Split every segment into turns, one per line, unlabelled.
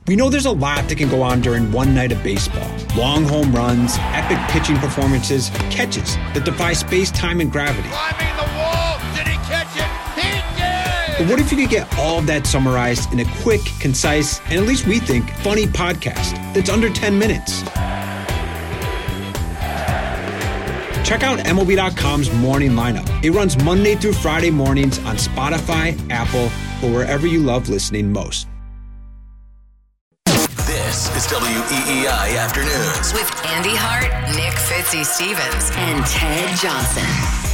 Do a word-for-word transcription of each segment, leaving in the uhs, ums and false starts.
We know there's a lot that can go on during one night of baseball. Long home runs, epic pitching performances, catches that defy space, time, and gravity.
Climbing the wall! Did he catch it? He did!
But what if you could get all of that summarized in a quick, concise, and at least we think, funny podcast that's under ten minutes? Check out M L B dot com's Morning Lineup. It runs Monday through Friday mornings on Spotify, Apple, or wherever you love listening most.
This is W E E I Afternoons
with Andy Hart, Nick Fitzy-Stevens, and Ted Johnson.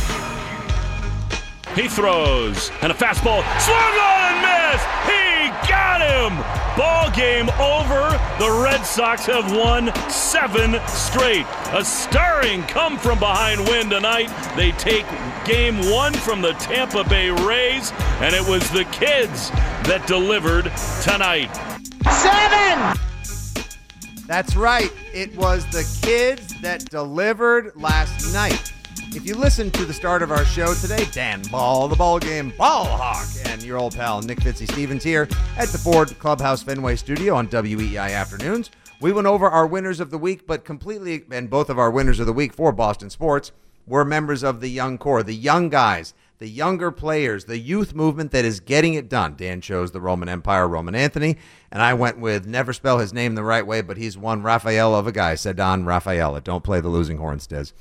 He throws, and a fastball swung on and missed. He got him. Ball game over. The Red Sox have won seven straight. A stirring come from behind win tonight. They take game one from the Tampa Bay Rays, and it was the kids that delivered tonight.
Seven! That's right. It was the kids that delivered last night. If you listen to the start of our show today, Dan Ball, the ball game, Ball Hawk, and your old pal Nick Fitzy-Stevens here at the Ford Clubhouse Fenway Studio on W E E I Afternoons. We went over our winners of the week, but completely, and both of our winners of the week for Boston sports were members of the young core, the young guys, the younger players, the youth movement that is getting it done. Dan chose the Roman Empire, Roman Anthony, and I went with, never spell his name the right way, but he's one Raphael of a guy, Ceddanne Rafaela. Don't play the losing horns, Des.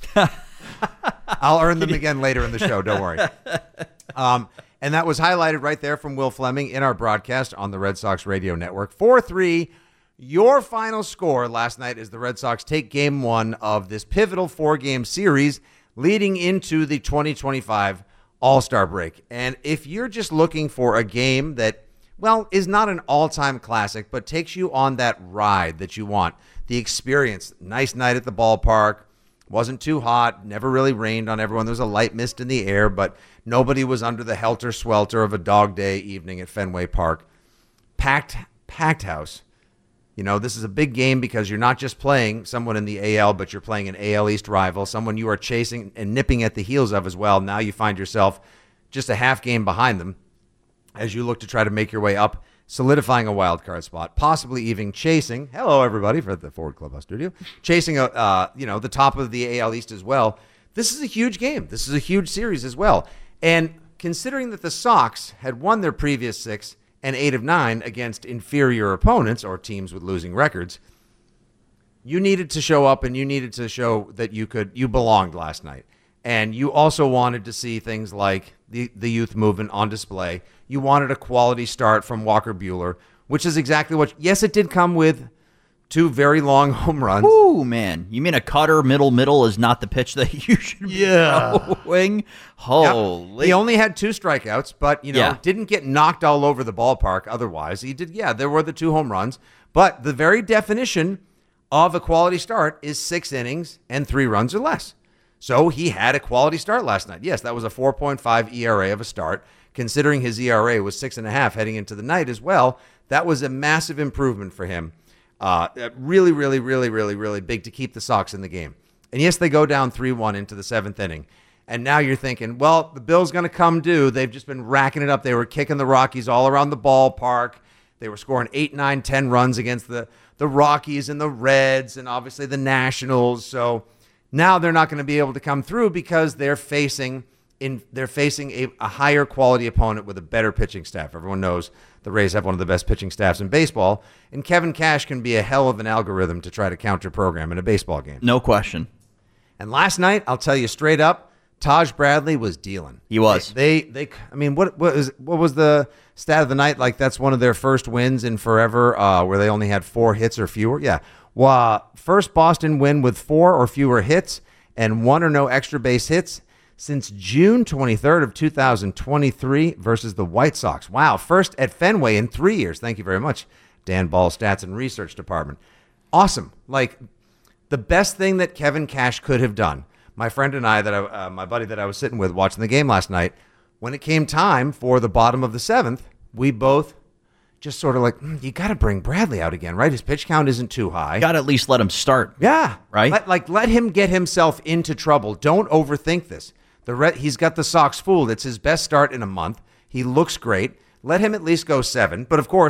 I'll earn them again later in the show, don't worry. Um, and that was highlighted right there from Will Fleming in our broadcast on the Red Sox Radio Network. four three, your final score last night as the Red Sox take game one of this pivotal four-game series leading into the twenty twenty-five All-Star break. And if you're just looking for a game that, well, is not an all-time classic, but takes you on that ride that you want, the experience, nice night at the ballpark, wasn't too hot, never really rained on everyone. There was a light mist in the air, but nobody was under the helter-swelter of a dog day evening at Fenway Park. Packed, packed house. You know, this is a big game because you're not just playing someone in the A L, but you're playing an A L East rival, someone you are chasing and nipping at the heels of as well. Now you find yourself just a half game behind them as you look to try to make your way up, solidifying a wild card spot, possibly even chasing, hello everybody for the Ford Clubhouse Studio, chasing a, uh, you know, the top of the A L East as well. This is a huge game. This is a huge series as well. And considering that the Sox had won their previous six and eight of nine against inferior opponents or teams with losing records, you needed to show up and you needed to show that you could, you belonged last night. And you also wanted to see things like the, the youth movement on display. You wanted a quality start from Walker Buehler, which is exactly what, yes, it did come with two very long home runs.
Ooh, man. You mean a cutter middle middle is not the pitch that you should be
Yeah.
throwing? Holy.
Yep. He only had two strikeouts, but, you know,
Yeah.
didn't get knocked all over the ballpark otherwise. He did, yeah, there were the two home runs. But the very definition of a quality start is six innings and three runs or less. So he had a quality start last night. Yes, that was a four point five E R A of a start. Considering his E R A was six and a half heading into the night as well, that was a massive improvement for him. Uh, really, really, really, really, really big to keep the Sox in the game. And yes, they go down three one into the seventh inning. And now you're thinking, well, the Bills going to come due. They've just been racking it up. They were kicking the Rockies all around the ballpark. They were scoring eight, nine, ten runs against the, the Rockies and the Reds and obviously the Nationals. So now they're not going to be able to come through because they're facing in they're facing a, a higher quality opponent with a better pitching staff. Everyone knows the Rays have one of the best pitching staffs in baseball, and Kevin Cash can be a hell of an algorithm to try to counter program in a baseball game.
No question.
And last night, I'll tell you straight up, Taj Bradley was dealing.
He was.
They, they, they I mean, what, what is, what was the stat of the night? Like that's one of their first wins in forever, uh, where they only had four hits or fewer. Yeah. Well, first Boston win with four or fewer hits and one or no extra base hits since June twenty-third of two thousand twenty-three versus the White Sox. Wow. First at Fenway in three years. Thank you very much, Dan Ball, Stats and Research Department. Awesome. Like the best thing that Kevin Cash could have done. My friend and I, that I, uh, my buddy that I was sitting with watching the game last night, when it came time for the bottom of the seventh, we both just sort of like, mm, you got to bring Bradley out again, right? His pitch count isn't too high.
Got to at least let him start.
Yeah.
Right?
Let, like, let him get himself into trouble. Don't overthink this. The Red, he's got the Sox fooled. It's his best start in a month. He looks great. Let him at least go seven. But, of course,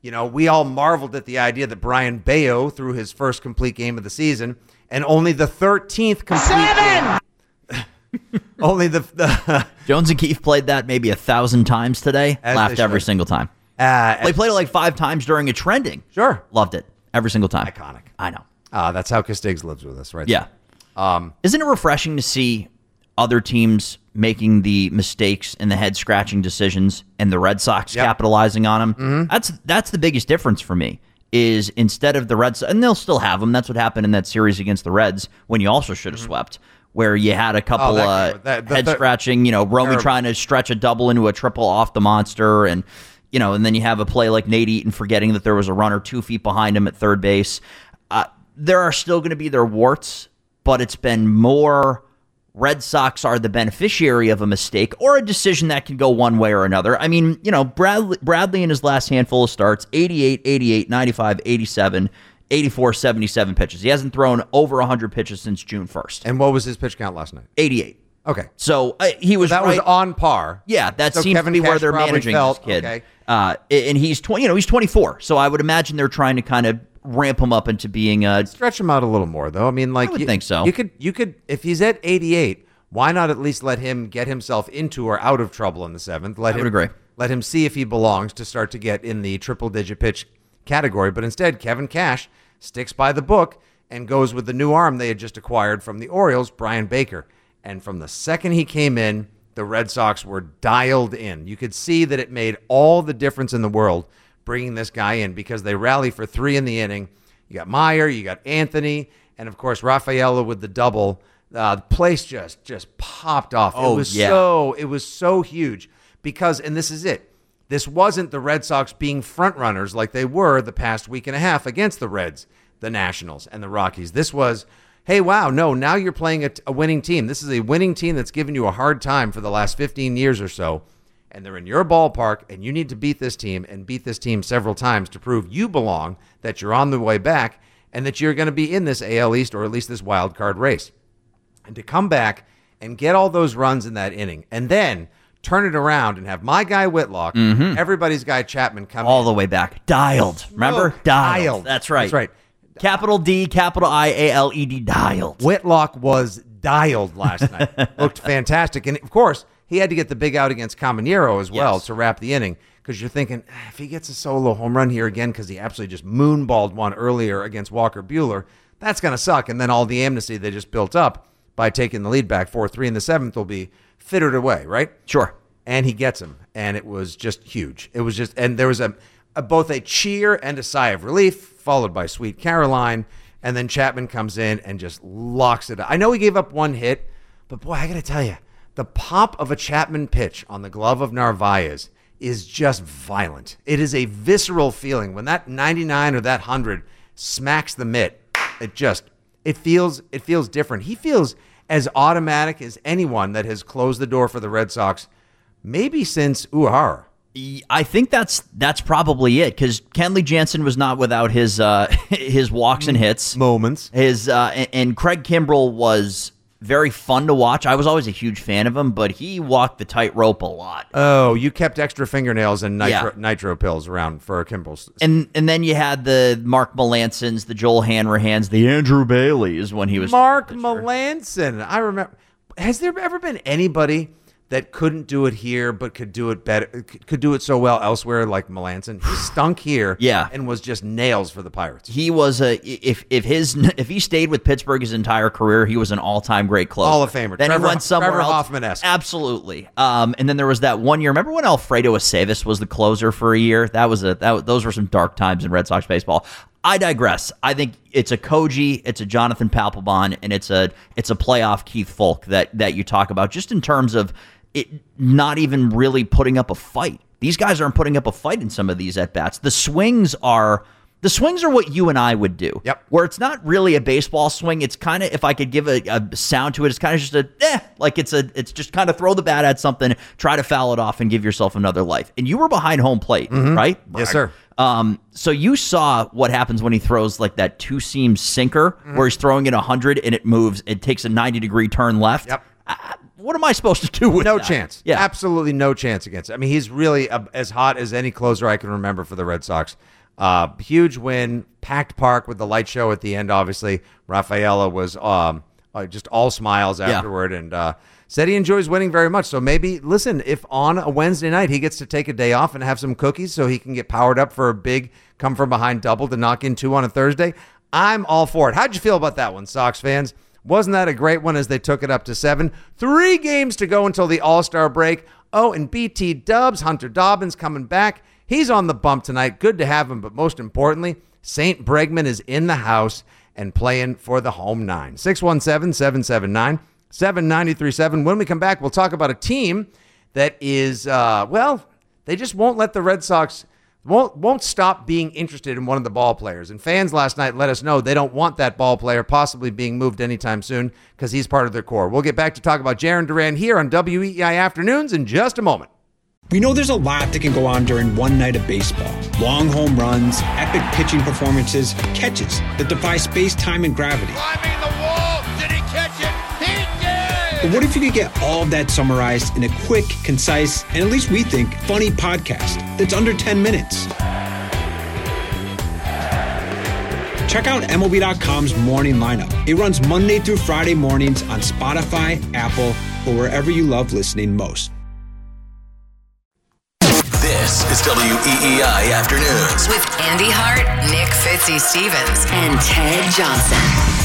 You know, we all marveled at the idea that Brian Bayo threw his first complete game of the season, and only the thirteenth complete Seven! game. only the, the
Jones and Keefe played that maybe a thousand times today.
As
Laughed
they
every
should.
single time.
Uh,
they played it like five times during a trending.
Sure.
Loved it. Every single time.
Iconic.
I know.
Uh, that's how Castigs lives with us, right?
Yeah. Um, Isn't it refreshing to see other teams making the mistakes and the head-scratching decisions and the Red Sox
Yep.
capitalizing on them?
Mm-hmm.
That's that's the biggest difference for me, is instead of the Red Sox, and they'll still have them. That's what happened in that series against the Reds when you also should have
Mm-hmm.
swept, where you had a couple
Oh, that
uh,
game- that- the-
head-scratching, you know, Romy
Terrible.
trying to stretch a double into a triple off the monster, and you know, and then you have a play like Nate Eaton forgetting that there was a runner two feet behind him at third base. Uh, there are still going to be their warts, but it's been more Red Sox are the beneficiary of a mistake or a decision that can go one way or another. I mean, you know, Bradley, Bradley in his last handful of starts, eighty-eight, eighty-eight, ninety-five, eighty-seven, eighty-four, seventy-seven pitches. He hasn't thrown over one hundred pitches since June first.
And what was his pitch count last night?
eighty-eight.
Okay.
So uh, he was
That
right.
was on par.
Yeah, that
So
seems
Kevin
to be where
Cash
they're
probably
managing
felt,
this kid.
okay.
Uh, and he's twenty. You know, he's twenty-four. So I would imagine they're trying to kind of ramp him up into being a.
Stretch him out a little more, though. I mean, like
I would
you,
think so.
You could, you could, if he's at eighty-eight, why not at least let him get himself into or out of trouble in the seventh? Let
I
him
would agree.
Let him see if he belongs to start to get in the triple-digit pitch category. But instead, Kevin Cash sticks by the book and goes with the new arm they had just acquired from the Orioles, Brian Baker. And from the second he came in, the Red Sox were dialed in. You could see that it made all the difference in the world bringing this guy in, because they rally for three in the inning. You got Meyer, you got Anthony, and of course Rafaela with the double. Uh, the place just just popped off.
Oh,
it was
yeah.
so it was so huge because, and this is it. This wasn't the Red Sox being front runners like they were the past week and a half against the Reds, the Nationals, and the Rockies. This was, hey, wow, no, now you're playing a, a winning team. This is a winning team that's given you a hard time for the last fifteen years or so, and they're in your ballpark, and you need to beat this team and beat this team several times to prove you belong, that you're on the way back, and that you're going to be in this A L East or at least this wild card race. And to come back and get all those runs in that inning and then turn it around and have my guy Whitlock, everybody's guy Chapman come
All
in.
the way back. Dialed. Remember?
Look,
Dialed.
dialed.
That's right.
That's right.
Capital D, capital I, A L E D, dialed.
Whitlock was dialed last night. Looked fantastic. And, of course, he had to get the big out against Caminero as well
Yes.
to wrap the inning, because you're thinking, "Ah, if he gets a solo home run here again because he absolutely just moonballed one earlier against Walker Buehler, that's going to suck. And then all the amnesty they just built up by taking the lead back four three in the seventh will be fittered away, right?
Sure.
And he gets him, and it was just huge. It was just, and there was a, a both a cheer and a sigh of relief, followed by Sweet Caroline, and then Chapman comes in and just locks it up. I know he gave up one hit, but boy, I got to tell you, the pop of a Chapman pitch on the glove of Narvaez is just violent. It is a visceral feeling when that ninety-nine or that one hundred smacks the mitt. It just, it feels, it feels different. He feels as automatic as anyone that has closed the door for the Red Sox, maybe since Uehara.
I think that's that's probably it, because Kenley Jansen was not without his uh, his walks and hits.
Moments.
His uh, and, and Craig Kimbrell was very fun to watch. I was always a huge fan of him, but he walked the tightrope a lot.
Oh, you kept extra fingernails and nitro,
Yeah.
nitro pills around for Kimbrell's.
And and then you had the Mark Melansons, the Joel Hanrahans, the Andrew Baileys when he was
Mark
pitcher.
Melanson. I remember. Has there ever been anybody that couldn't do it here but could do it better, could do it so well elsewhere like Melanson? He stunk here,
Yeah.
and was just nails for the Pirates.
He was a if if his if he stayed with Pittsburgh his entire career, he was an all time great closer.
Hall of Famer.
Then
Trevor-
he went somewhere
Trevor
else.
Hoffman-esque.
Absolutely. Um, and then there was that one year. Remember when Alfredo Aceves was the closer for a year? That was a that those were some dark times in Red Sox baseball. I digress. I think it's a Koji, it's a Jonathan Papelbon, and it's a it's a playoff Keith Folk that that you talk about, just in terms of it not even really putting up a fight. These guys aren't putting up a fight in some of these at bats. The swings are the swings are what you and I would do.
Yep.
Where it's not really a baseball swing. It's kind of, if I could give a, a sound to it, it's kind of just a eh, like it's a it's just kind of throw the bat at something, try to foul it off, and give yourself another life. And you were behind home plate, right?
Yes, sir.
Um, so you saw what happens when he throws like that two seam sinker,
Mm-hmm.
where he's throwing it one hundred and it moves. It takes a ninety degree turn left.
Yep.
Uh, what am I supposed to do with
No
that?
chance.
Yeah.
Absolutely no chance against it. I mean, he's really uh, as hot as any closer I can remember for the Red Sox. Uh, huge win, packed park with the light show at the end, obviously. Rafaela was um, uh, just all smiles afterward and uh, said he enjoys winning very much. So maybe, listen, if on a Wednesday night he gets to take a day off and have some cookies so he can get powered up for a big come-from-behind double to knock in two on a Thursday, I'm all for it. How'd you feel about that one, Sox fans? Wasn't that a great one as they took it up to seven? Three games to go until the All-Star break. Oh, and B T Dubs, Hunter Dobbins coming back. He's on the bump tonight. Good to have him, but most importantly, Saint Bregman is in the house and playing for the home nine. six one seven, seven seven nine, seven nine three seven. When we come back, we'll talk about a team that is, uh, well, they just won't let the Red Sox, won't, won't stop being interested in one of the ball players. And fans last night let us know they don't want that ball player possibly being moved anytime soon because he's part of their core. We'll get back to talk about Jarren Duran here on W E I Afternoons in just a moment.
We know there's a lot that can go on during one night of baseball. Long home runs, epic pitching performances, catches that defy space, time, and gravity.
Climbing the wall. Did he catch it? He did!
But what if you could get all of that summarized in a quick, concise, and at least we think, funny podcast that's under ten minutes? Check out M L B dot com's Morning Lineup. It runs Monday through Friday mornings on Spotify, Apple, or wherever you love listening most.
This is W E E I Afternoons.
With Andy Hart, Nick Fitzy Stevens, and Ted Johnson.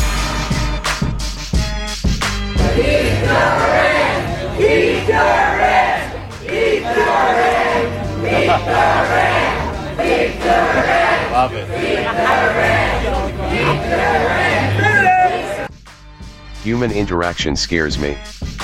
Eat the ring! Eat the ring! Eat the ring! Eat the ring! Eat the ring! Love it. Eat the ring! Eat the ring!
Human interaction scares me.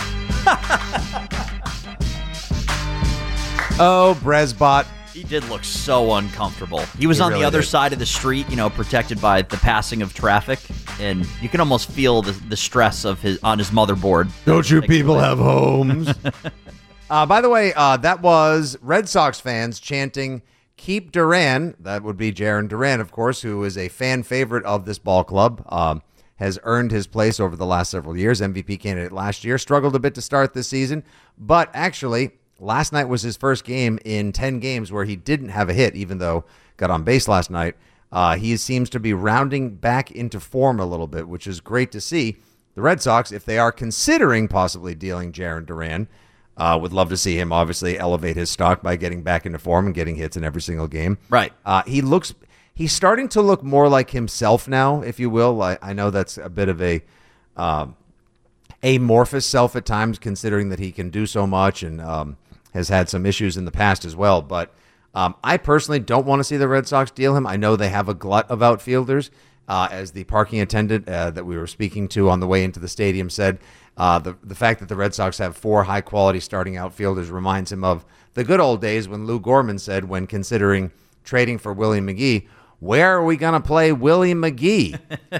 Oh, Bresbot.
He did look so uncomfortable. He was
He
on
really
the other
did.
side of the street, you know, protected by the passing of traffic, and you can almost feel the, the stress of his on his motherboard.
Don't you people have homes? uh, by the way, uh, that was Red Sox fans chanting, "Keep Duran." That would be Jarren Duran, of course, who is a fan favorite of this ball club. Um, has earned his place over the last several years. M V P candidate last year. Struggled a bit to start this season, but actually, last night was his first game in ten games where he didn't have a hit, even though got on base last night. Uh, he seems to be rounding back into form a little bit, which is great to see. The Red Sox, if they are considering possibly dealing Jarren Duran, uh, would love to see him obviously elevate his stock by getting back into form and getting hits in every single game.
Right.
Uh, he looks, he's starting to look more like himself now, if you will. I, I know that's a bit of a um, amorphous self at times, considering that he can do so much and um, has had some issues in the past as well. But um, I personally don't want to see the Red Sox deal him. I know they have a glut of outfielders. Uh, as the parking attendant uh, that we were speaking to on the way into the stadium said, uh, the, the fact that the Red Sox have four high-quality starting outfielders reminds him of the good old days when Lou Gorman said, when considering trading for Willie McGee, where are we going to play Willie McGee?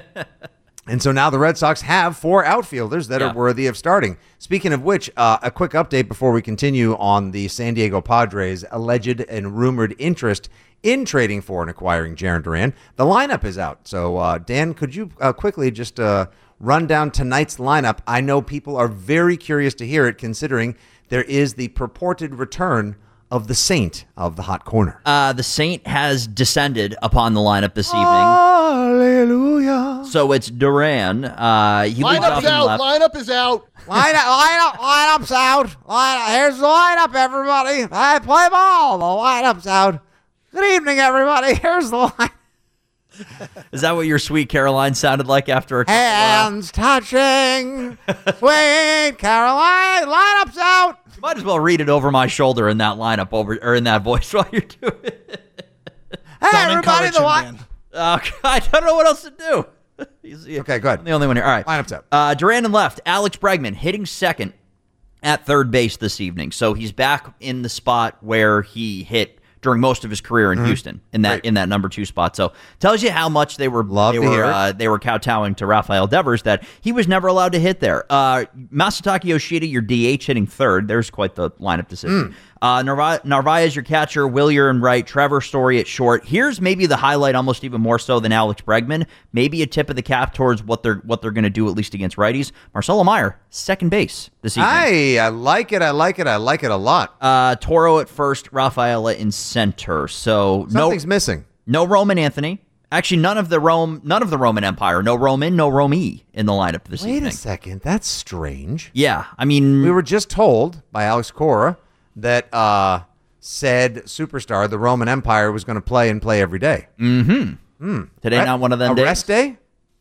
And so now the Red Sox have four outfielders that
Yeah.
are worthy of starting. Speaking of which, uh, a quick update before we continue on the San Diego Padres' alleged and rumored interest in trading for and acquiring Jarren Duran. The lineup is out. So, uh, Dan, could you uh, quickly just uh, run down tonight's lineup? I know people are very curious to hear it, considering there is the purported return of the Saint of the hot corner.
Uh, the Saint has descended upon the lineup this evening.
Hallelujah.
So it's Duran. Uh, he leads off
Lineup's
in
out.
left.
Lineup is out.
Line up, line up, lineup's out. Line, here's the lineup, everybody. I play ball. The lineup's out. Good evening, everybody. Here's the line.
Is that what your Sweet Caroline sounded like after a couple, uh,
Hands touching. Sweet Caroline. Lineup's out.
You might as well read it over my shoulder in that lineup over or in that voice while you're doing it.
Hey,
Don't
everybody.
encourage
The
him,
line.
man.
Uh, I don't know what else to do. You see,
Okay, go ahead.
I'm the only one here. All right.
Lineup's out.
Uh, Duran and left. Alex Bregman hitting second at third base this evening. So he's back in the spot where he hit during most of his career in Houston in that
Great.
in that number two spot. So tells you how much they were
Love
they
to
were
hear it.
uh, they were kowtowing to Rafael Devers that he was never allowed to hit there. Uh, Masataka Yoshida, your D H, hitting third. There's quite the lineup decision. Uh, Narva- Narvaez, your catcher, Willier and right, Trevor Story at short. Here's maybe the highlight, almost even more so than Alex Bregman. Maybe a tip of the cap towards what they're what they're going to do, at least against righties. Marcelo Meyer, second base this evening.
Hey, I like it. I like it. I like it a lot.
Uh, Toro at first, Rafaela in center. So
Something's
no,
missing.
No Roman Anthony. Actually, none of the Rome, none of the Roman Empire. No Roman, no Romy in the lineup this
Wait
evening.
Wait a second. That's strange.
Yeah, I mean,
we were just told by Alex Cora that uh, said superstar, the Roman Empire, was going to play and play every day.
Mm-hmm. Mm. Today,
Re-
not one of them
a
days.
Rest day?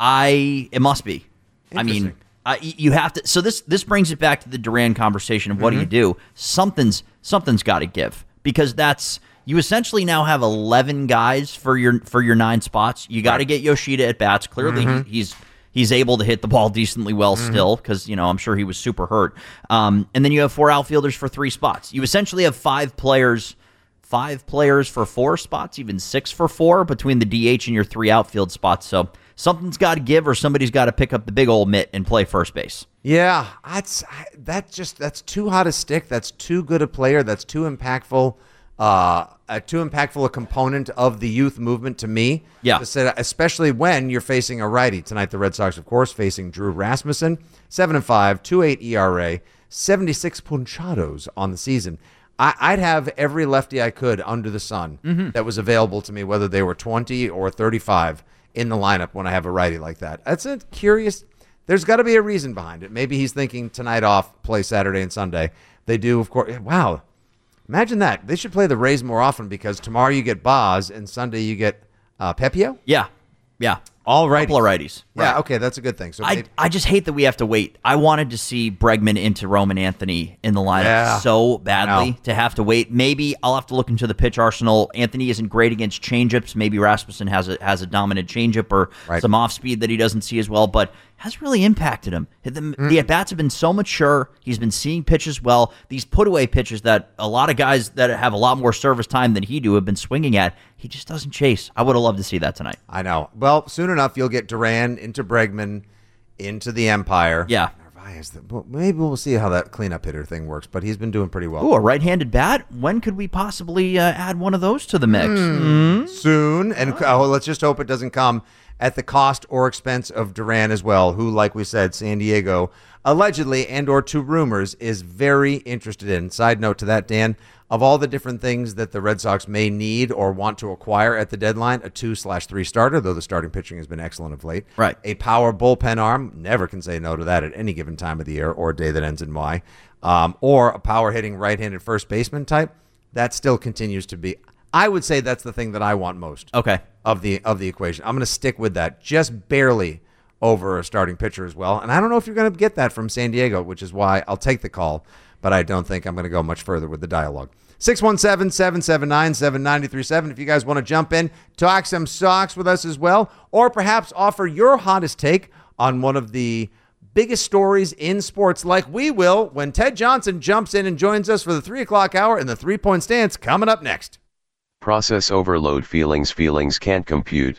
I. It must be. I mean, uh, you have to. So this this brings it back to the Duran conversation of what
Mm-hmm.
do you do? Something's something's got to give, because that's. You essentially now have eleven guys for your for your nine spots. You got to get Yoshida at bats. Clearly,
Mm-hmm.
he, he's he's able to hit the ball decently well
Mm-hmm.
still, because you know I'm sure he was super hurt. Um, and then you have four outfielders for three spots. You essentially have five players, five players for four spots, even six for four between the D H and your three outfield spots. So something's got to give, or somebody's got to pick up the big old mitt and play first base.
Yeah, that's that just that's too hot a stick. That's too good a player. That's too impactful. Uh, a too impactful a component of the youth movement to me.
Yeah.
To say, especially when you're facing a righty. Tonight, the Red Sox, of course, facing Drew Rasmussen, seven and five, two point eight E R A, seventy-six punchados on the season. I, I'd have every lefty I could under the sun
Mm-hmm.
that was available to me, whether they were twenty or thirty-five, in the lineup when I have a righty like that. That's a curious. There's got to be a reason behind it. Maybe he's thinking tonight off, play Saturday and Sunday. They do, of course. Wow. Imagine that. They should play the Rays more often, because tomorrow you get Boz and Sunday you get uh, Pepio.
Yeah, yeah.
All righties.
Couple of righties.
Yeah,
Right.
okay, that's a good thing. So
I,
maybe,
I just hate that we have to wait. I wanted to see Bregman into Roman Anthony in the lineup
Yeah.
so badly
No.
to have to wait. Maybe I'll have to look into the pitch arsenal. Anthony isn't great against changeups. Maybe Rasmussen has a has a dominant changeup or
Right.
some off speed that he doesn't see as well, but has really impacted him. The,
Mm.
the at bats have been so mature. He's been seeing pitches well. These put away pitches that a lot of guys that have a lot more service time than he do have been swinging at. He just doesn't chase. I would have loved to see that tonight.
I know. Well, soon enough you'll get Duran into Bregman, into the Empire.
Yeah.
Narvaez, the- well, maybe we'll see how that cleanup hitter thing works, but he's been doing pretty well.
Ooh, a right-handed bat? When could we possibly uh, add one of those to the mix? Hmm?
Soon, and oh, let's just hope it doesn't come at the cost or expense of Duran as well, who, like we said, San Diego allegedly, and or to rumors, is very interested in. Side note to that, Dan, of all the different things that the Red Sox may need or want to acquire at the deadline, a two slash three starter, though the starting pitching has been excellent of late.
Right.
A power bullpen arm, never can say no to that at any given time of the year or a day that ends in Y. Um, or a power hitting right-handed first baseman type, that still continues to be. I would say that's the thing that I want most.
Okay.
Of the of the equation. I'm going to stick with that, just barely over a starting pitcher as well. And I don't know if you're going to get that from San Diego, which is why I'll take the call, but I don't think I'm going to go much further with the dialogue. six one seven, seven seven nine, seven nine three seven. If you guys want to jump in, talk some Sox with us as well, or perhaps offer your hottest take on one of the biggest stories in sports, like we will when Ted Johnson jumps in and joins us for the three o'clock hour in the three-point stance coming up next.
Process overload. Feelings feelings can't compute.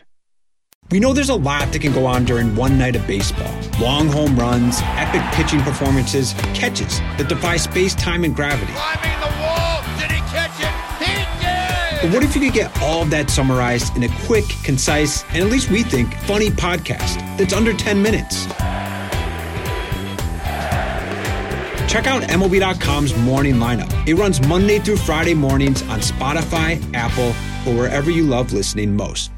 We know there's a lot that can go on during one night of baseball. Long home runs, epic pitching performances, catches that defy space, time, and gravity.
Climbing the wall. Did he catch it? He did!
But what if you could get all of that summarized in a quick, concise, and at least we think, funny podcast that's under ten minutes? Check out M L B dot com's Morning Lineup. It runs Monday through Friday mornings on Spotify, Apple, or wherever you love listening most.